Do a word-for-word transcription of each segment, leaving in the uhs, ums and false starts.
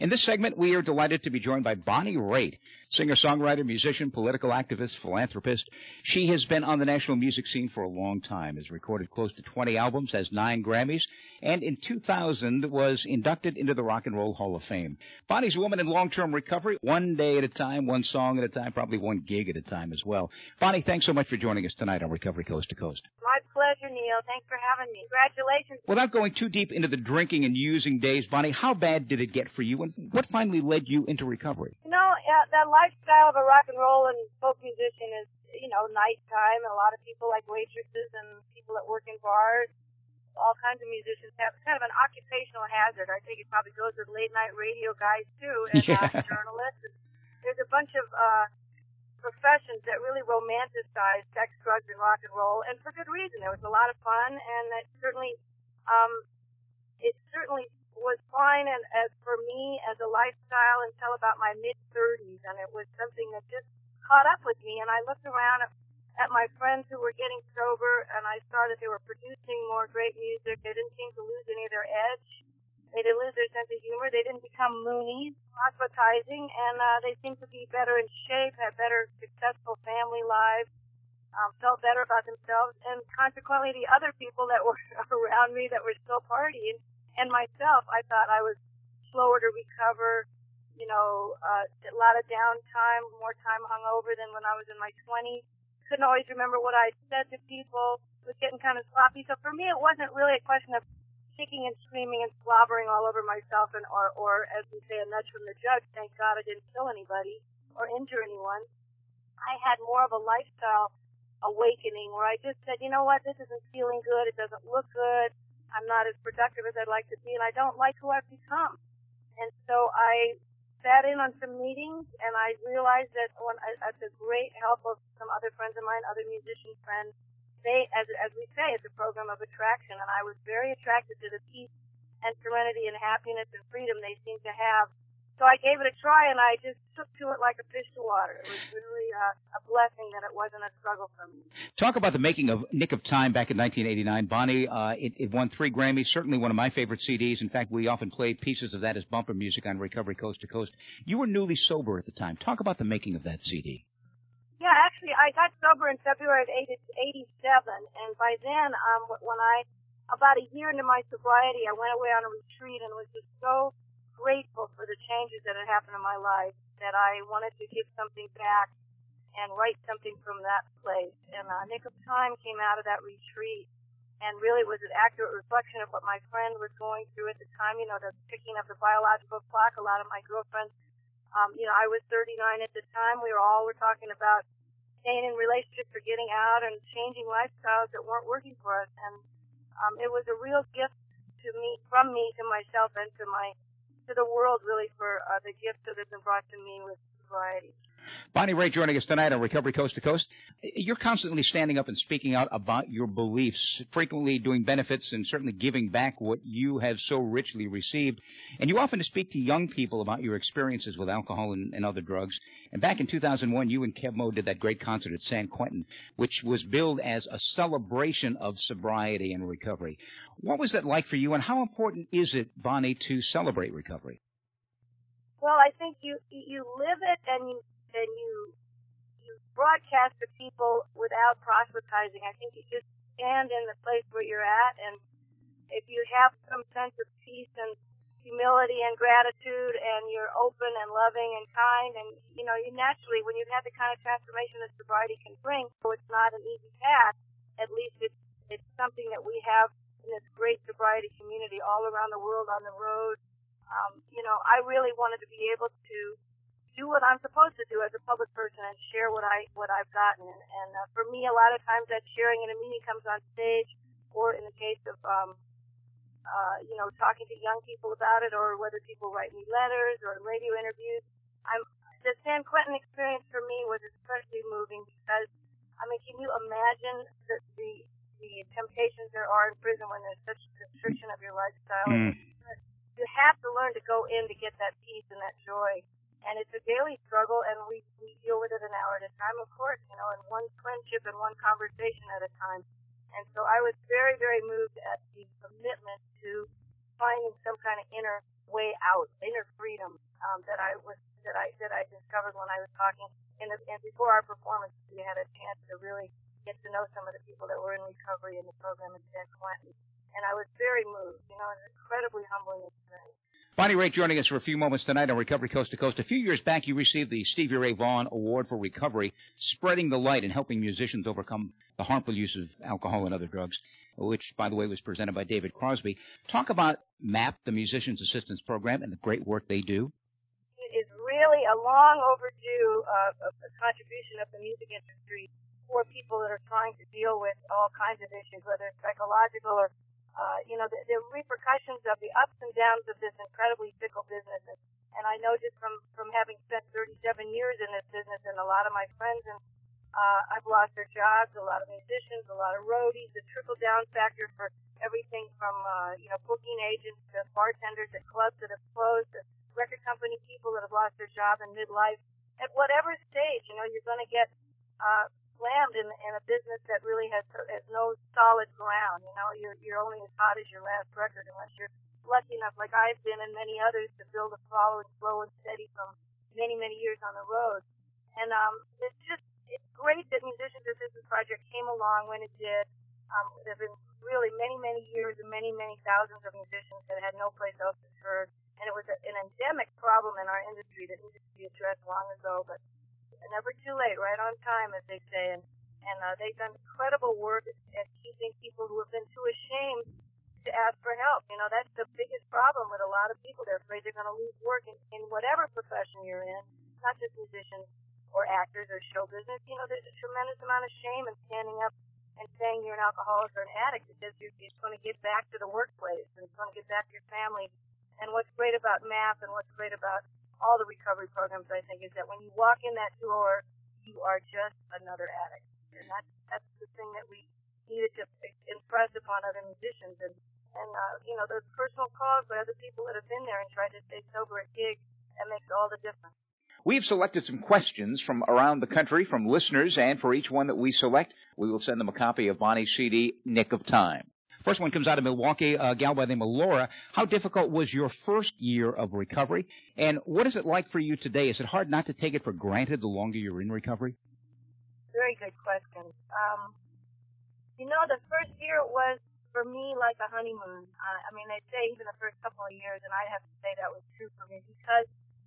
In this segment, we are delighted to be joined by Bonnie Raitt, singer-songwriter, musician, political activist, philanthropist. She has been on the national music scene for a long time, has recorded close to twenty albums, has nine Grammys, and in two thousand was inducted into the Rock and Roll Hall of Fame. Bonnie's a woman in long-term recovery, one day at a time, one song at a time, probably one gig at a time as well. Bonnie, thanks so much for joining us tonight on Recovery Coast to Coast. My pleasure, Neil. Thanks for having me. Congratulations. Without going too deep into the drinking and using days, Bonnie, how bad did it get for you, and what finally led you into recovery? You know, uh, that lifestyle of a rock and roll and folk musician is, you know, nighttime. A lot of people like waitresses and people that work in bars. All kinds of musicians have kind of an occupational hazard. I think it probably goes with late night radio guys too, and yeah. uh, journalists. There's a bunch of uh, professions that really romanticize sex, drugs, and rock and roll, and for good reason. There was a lot of fun, and it certainly, um, it certainly was fine. And as for me, as a lifestyle until about my mid thirties, and it was something that just caught up with me. And I looked around at at my friends who were getting sober, and I saw that they were producing more great music. They didn't seem to lose any of their edge. They didn't lose their sense of humor. They didn't become loonies, proselytizing, and uh, they seemed to be better in shape, had better successful family lives, um, felt better about themselves, and consequently the other people that were around me that were still partying, and myself, I thought I was slower to recover, you know, uh, a lot of downtime, more time hungover than when I was in my twenties. Couldn't always remember what I'd said to people, was getting kind of sloppy. So for me, it wasn't really a question of kicking and screaming and slobbering all over myself, and or, or as we say, a nudge from the judge. Thank God I didn't kill anybody or injure anyone. I had more of a lifestyle awakening where I just said, you know what, this isn't feeling good. It doesn't look good. I'm not as productive as I'd like to be, and I don't like who I've become. And so I sat in on some meetings, and I realized that when I, at the great help of some other friends of mine, other musician friends, they, as as we say, it's a program of attraction, and I was very attracted to the peace and serenity and happiness and freedom they seem to have. So I gave it a try, and I just took to it like a fish to water. It was really uh, a blessing that it wasn't a struggle for me. Talk about the making of Nick of Time back in nineteen eighty-nine. Bonnie, uh, it, it won three Grammys, certainly one of my favorite C Ds. In fact, we often play pieces of that as bumper music on Recovery Coast to Coast. You were newly sober at the time. Talk about the making of that C D. Yeah, actually, I got sober in February of eighty-seven, and by then, um, when I, about a year into my sobriety, I went away on a retreat and was just so grateful for the changes that had happened in my life that I wanted to give something back and write something from that place. And uh, Nick of Time came out of that retreat and really was an accurate reflection of what my friend was going through at the time, you know, the picking of the biological clock. A lot of my girlfriends, um, you know, I was thirty-nine at the time. We were all were talking about staying in relationships or getting out and changing lifestyles that weren't working for us. And um, it was a real gift to me, from me to myself and to my to the world, really, for uh, the gifts that have been brought to me with sobriety. Bonnie Raitt joining us tonight on Recovery Coast to Coast. You're constantly standing up and speaking out about your beliefs, frequently doing benefits and certainly giving back what you have so richly received. And you often speak to young people about your experiences with alcohol and, and other drugs. And back in two thousand one, you and Kev Mo did that great concert at San Quentin, which was billed as a celebration of sobriety and recovery. What was that like for you, and how important is it, Bonnie, to celebrate recovery? Well, I think you you live it and you and you you broadcast to people without proselytizing. I think you just stand in the place where you're at, and if you have some sense of peace and humility and gratitude, and you're open and loving and kind, and you know, you naturally, when you've had the kind of transformation that sobriety can bring, so it's not an easy path. At least it's it's something that we have in this great sobriety community all around the world on the road. Um, you know, I really wanted to be able to do what I'm supposed to do as a public person and share what I what I've gotten. And, and uh, for me, a lot of times that sharing in a meeting comes on stage, or in the case of um, uh, you know, talking to young people about it, or whether people write me letters or radio interviews. I'm the San Quentin experience for me was especially moving because, I mean, can you imagine the the, the temptations there are in prison when there's such restriction of your lifestyle? Mm. You have to learn to go in to get that peace and that joy. And it's a daily struggle, and we, we deal with it an hour at a time, of course, you know, and one friendship and one conversation at a time. And so I was very, very moved at the commitment to finding some kind of inner way out, inner freedom. I was talking, in the, and before our performance, we had a chance to really get to know some of the people that were in recovery in the program at San Quentin. And I was very moved. You know, an incredibly humbling experience. Bonnie Raitt joining us for a few moments tonight on Recovery Coast to Coast. A few years back, you received the Stevie Ray Vaughan Award for Recovery, spreading the light and helping musicians overcome the harmful use of alcohol and other drugs, which, by the way, was presented by David Crosby. Talk about MAP, the Musicians Assistance Program, and the great work they do. It is really a long overdue uh, a contribution of the music industry for people that are trying to deal with all kinds of issues, whether it's psychological or Uh, you know, the, the repercussions of the ups and downs of this incredibly fickle business. And, and I know just from, from having spent thirty-seven years in this business, and a lot of my friends, and uh, I've lost their jobs, a lot of musicians, a lot of roadies, the trickle-down factor for everything from, uh, you know, booking agents to bartenders at clubs that have closed, to record company people that have lost their job in midlife. At whatever stage, you know, you're going to get uh, slammed in, in a business that really has, has no solid ground. You know, you're you're only as hot as your last record, unless you're lucky enough, like I've been and many others, to build a following slow and steady from many many years on the road. And um, it's just it's great that Musicians Assistance Project came along when it did. Um, there've been really many many years and many many thousands of musicians that had no place else to turn, and it was a, an endemic problem in our industry that needed to be addressed long ago, but never too late, right on time, as they say. And, and uh, they've done incredible work at, at keeping people who have been too ashamed to ask for help. You know, that's the biggest problem with a lot of people. They're afraid they're going to lose work in, in whatever profession you're in, not just musicians or actors or show business. You know, there's a tremendous amount of shame in standing up and saying you're an alcoholic or an addict, because you're, it's going to get back to the workplace, and it's going to get back to your family. And what's great about MAP and what's great about all the recovery programs, I think, is that when you walk in that door, you are just another addict. And that's, that's the thing that we needed to impress upon other musicians. And, and uh, you know, those personal calls by other people that have been there and tried to stay sober at gigs, that makes all the difference. We've selected some questions from around the country from listeners, and for each one that we select, we will send them a copy of Bonnie's C D, Nick of Time. First one comes out of Milwaukee, a gal by the name of Laura. How difficult was your first year of recovery, and what is it like for you today? Is it hard not to take it for granted the longer you're in recovery? Very good question. Um, you know, the first year was, for me, like a honeymoon. Uh, I mean, they say even the first couple of years, and I have to say that was true for me, because,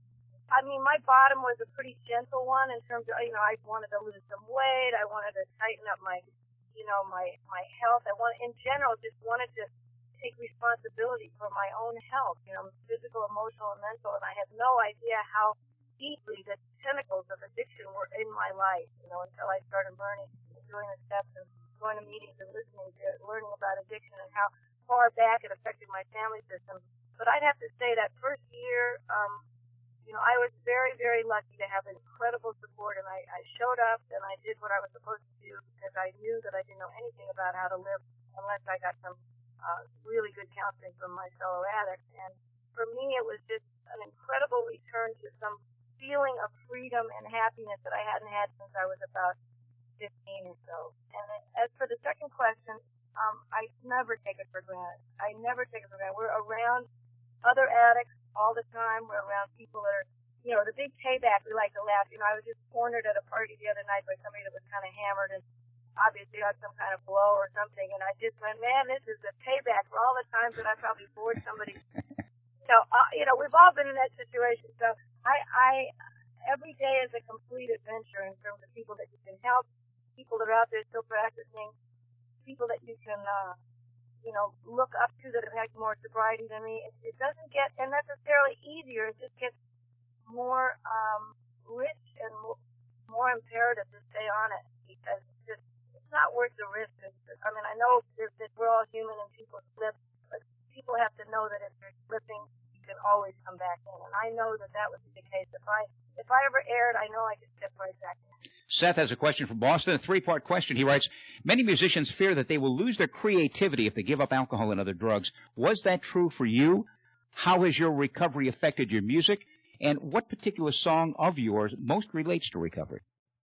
I mean, my bottom was a pretty gentle one in terms of, you know, I wanted to lose some weight. I wanted to tighten up my you know, my, my health. I want, in general, just wanted to take responsibility for my own health, you know, physical, emotional, and mental. And I had no idea how deeply the tentacles of addiction were in my life, you know, until I started learning, doing the steps and going to meetings and listening to, learning about addiction and how far back it affected my family system. But I'd have to say that first year, um, you know, I was very, very lucky to have incredible support, and I, I showed up and I did what I was supposed to do, because I knew that I didn't know anything about how to live unless I got some uh, really good counseling from my fellow addicts. And for me, it was just an incredible return to some feeling of freedom and happiness that I hadn't had since I was about fifteen or so. And as for the second question, um, I never take it for granted. I never take it for granted. We're around other addicts all the time. We're around people that are, you know, the big payback. We like to laugh. You know, I was just cornered at a party the other night by somebody that was kind of hammered and obviously had some kind of blow or something. And I just went, man, this is the payback for all the times that I probably bored somebody. So, uh, you know, we've all been in that situation. So I, I, every day is a complete adventure in terms of people that you can help, people that are out there still practicing, people that you can, uh, you know, look up to that have had more sobriety than me. It, it doesn't get and necessarily easier. It just gets more um, rich and more, more imperative to stay on it, because it's just it's not worth the risk. It's, I mean, I know that, that we're all human and people slip, but people have to know that if they're slipping, you can always come back in. And I know that that would be the case. If I if I ever erred, I know I could step right back in. Seth has a question from Boston, a three-part question. He writes, many musicians fear that they will lose their creativity if they give up alcohol and other drugs. Was that true for you? How has your recovery affected your music? And what particular song of yours most relates to recovery?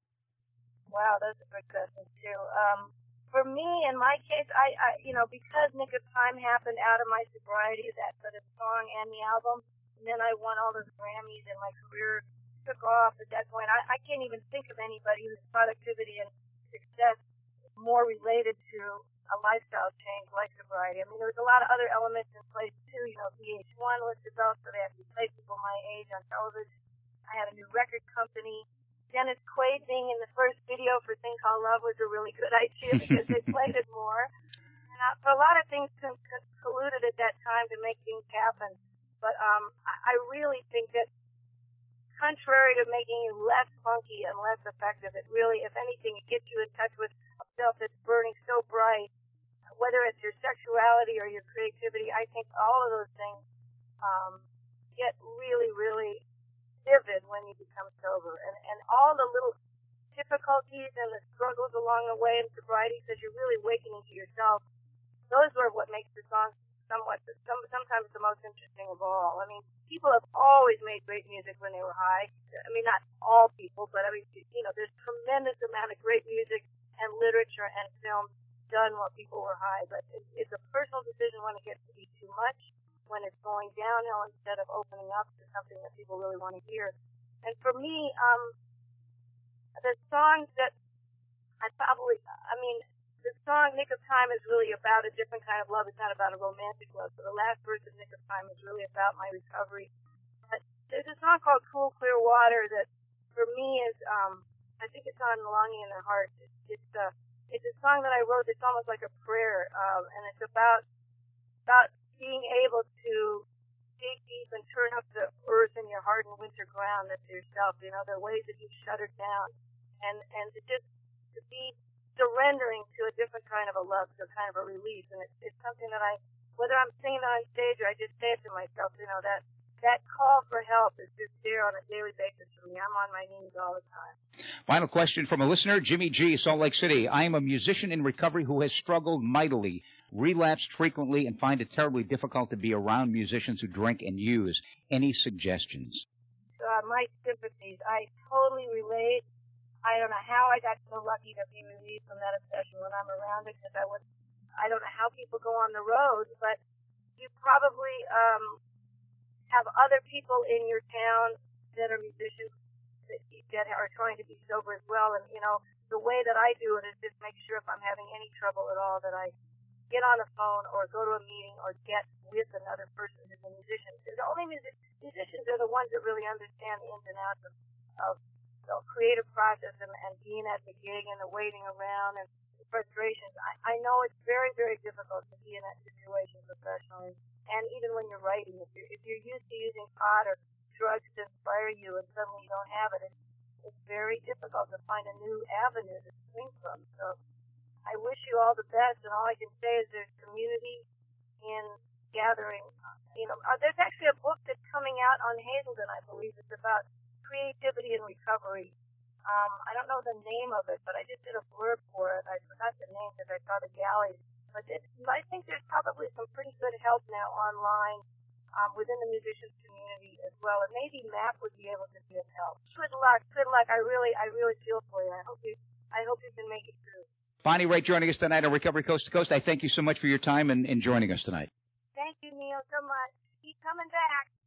Wow, those are good questions, too. Um, for me, in my case, I, I, you know, because Nick of Time happened out of my sobriety, that for the song and the album, and then I won all those Grammys, and my career took off at that point. I, I can't even think of anybody whose productivity and success is more related to a lifestyle change like sobriety. I mean, there's a lot of other elements in place too. You know, V H one was developed, so they had to play people my age on television. I had a new record company. Dennis Quaid being in the first video for Thing Called Love was a really good idea because they played it more. And, uh, so a lot of things co- co- colluded at that time to make things happen. But um, I I really think that contrary to making you less funky and less effective, it really, if anything, it gets you in touch with a self that's burning so bright, whether it's your sexuality or your creativity. I think all of those things um, get really, really vivid when you become sober. And, and all the little difficulties and the struggles along the way in sobriety, because you're really awakening to yourself, those are what makes the song somewhat, some, sometimes the most interesting of all. I mean, people have always made great music when they were high. I mean, not all people, but I mean, you know, there's tremendous amount of great music and literature and film done while people were high. But it, it's a personal decision when it gets to be too much, when it's going downhill instead of opening up to something that people really want to hear. And for me, um, the songs that I probably, I mean, the song Nick of Time is really about a different kind of love. It's not about a romantic love. So the last verse of Nick of Time is really about my recovery. But there's a song called Cool Clear Water that for me is, um, I think it's on Longing in the Heart. It's, it's, uh, it's a song that I wrote that's almost like a prayer, um, and it's about, about being able to dig deep and turn up the earth in your heart and winter ground that's yourself. You know, the ways that you've shuttered down, and and to just to be surrendering to a different kind of a love, so kind of a release. And it's it's something that I, whether I'm singing on stage or I just say it to myself, you know, that that call for help is just there on a daily basis for me. I'm on my knees all the time. Final question from a listener, Jimmy G, Salt Lake City. I am a musician in recovery who has struggled mightily, relapsed frequently, and find it terribly difficult to be around musicians who drink and use. Any suggestions? Uh, my sympathies. I totally relate. I don't know how I got so lucky to be released from that obsession when I'm around it, because I would, I don't know how people go on the road, but you probably um, have other people in your town that are musicians that, that are trying to be sober as well. And, you know, the way that I do it is just make sure if I'm having any trouble at all that I get on the phone or go to a meeting or get with another person who's a musician. The only music, musicians are the ones that really understand the ins and outs of, of the creative process and, and being at the gig and the waiting around and the frustrations. I, I know it's very, very difficult to be in that situation professionally. And even when you're writing, if you're, if you're used to using pot or drugs to inspire you and suddenly you don't have it, it's, it's very difficult to find a new avenue to swing from. So I wish you all the best, and all I can say is there's community in gathering. You know, uh, there's actually a book that's coming out on Hazelden, I believe. It's about creativity and recovery. Um, I don't know the name of it, but I just did a blurb for it. I forgot the name because I saw the galleys. But it, I think there's probably some pretty good help now online um, within the musicians community as well, and maybe Matt would be able to be of help. Good luck, good luck. I really, I really feel for you. I hope you, I hope you can make it through. Bonnie Raitt joining us tonight on Recovery Coast to Coast. I thank you so much for your time and, and joining us tonight. Thank you, Neil, so much. Keep coming back.